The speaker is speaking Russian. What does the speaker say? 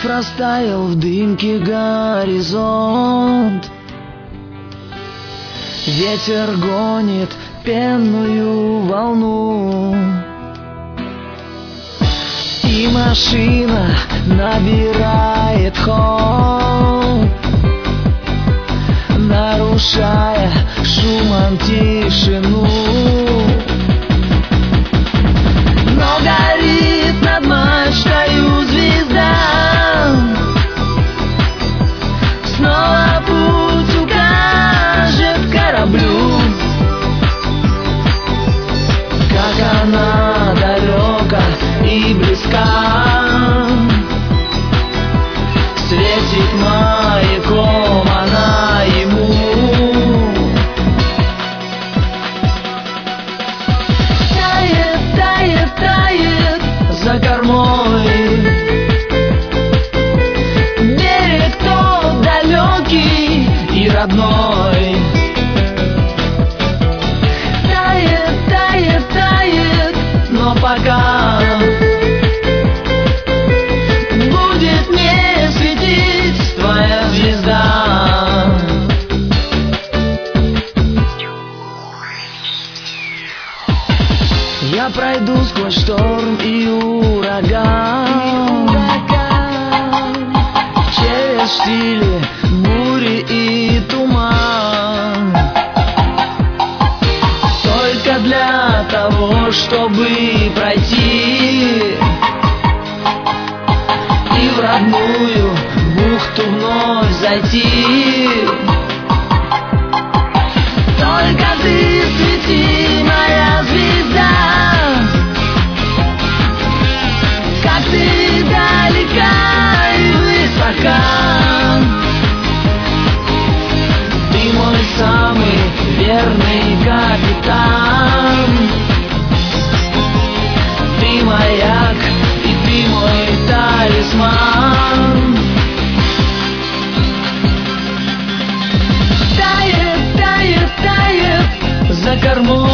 Вновь растаял в дымке горизонт. Ветер гонит пенную волну, и машина набирает ход, нарушая шумом тишину. Но горит над мачтою звезда, снова путь укажет кораблю. Как она далека и близка, светит маяком она ему. Тает, тает, тает за кормой берег тот далекий и родной. Тает, тает, тает, но пока будет мне светить твоя звезда. Я пройду сквозь шторм и ураган, через штили, бури и туман, только для того, чтобы пройти и в родную бухту вновь зайти. Только ты свети, моя звезда, как ты далека и высока. Ты мой самый верный капитан, ты маяк и ты мой талисман. Тает, тает, тает за кормой